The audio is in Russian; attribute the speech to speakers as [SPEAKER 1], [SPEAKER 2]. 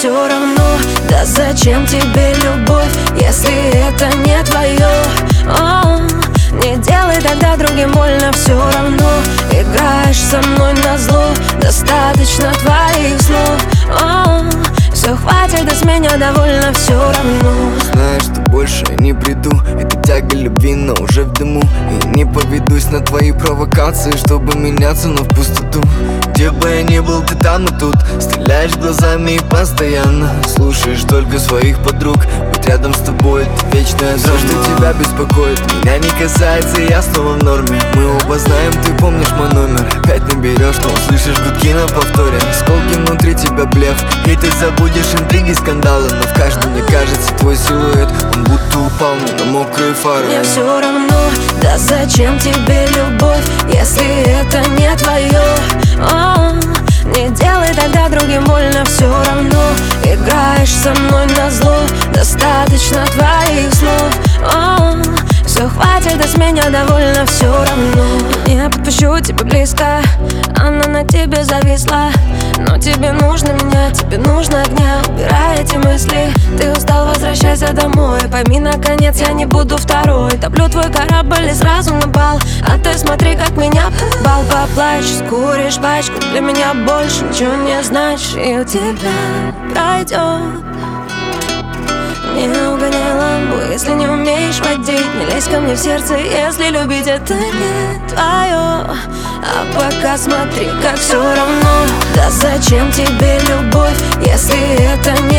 [SPEAKER 1] все равно. Да зачем тебе любовь, если это не твое? Не делай тогда другим больно, все равно. Играешь со мной назло, достаточно твоих слов. Все хватит, да с меня довольно, все равно.
[SPEAKER 2] Знаешь, что больше я не приду, это тяга любви, но уже в дыму. И не поведусь на твои провокации, чтобы меняться, но в пустоту. Где бы я ни был, ты там и тут. Стреляешь глазами и постоянно слушаешь только своих подруг. Быть рядом с тобой — это вечная драма. Все, что тебя беспокоит, меня не касается, и я снова в норме. Мы оба знаем, ты помнишь мой номер. Опять наберешь, но услышишь гудки на повторе. Осколки внутри тебя блеф, и ты забудешь интриги, скандалы. Но в каждом, мне кажется, твой силуэт, он будто упал на мокрые фары.
[SPEAKER 1] Мне все равно, да зачем тебе любовь, если это не твое? Не делай тогда другим больно, все равно. Играешь со мной назло, достаточно твоих слов. Все хватит, да с меня довольно, все равно. Я подпущу тебя близко, она на тебе зависла. Но тебе нужно меня, тебе нужно огня. Убирай эти мысли, ты устал, возвращайся домой. Пойми, наконец, я не буду второй. Топлю твой корабль и сразу на бал. А ты смотри, как меня бал поплачешь. Скуришь пачку, для меня больше ничего не значит. И у тебя пройдет. Не угоняй лампу, если не умеешь водить. Не лезь ко мне в сердце, если любить это не твое. А пока смотри, как все равно. Да зачем тебе любовь, если это не